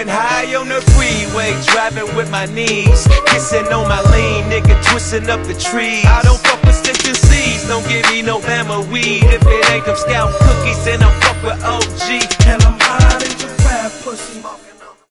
Getting high on the freeway, driving with my knees, kissing on my lean, nigga twisting up the trees. I don't fuck with Stitch and C's, don't give me no Bama weed. If it ain't them Scout cookies, then I'm fuck with OG.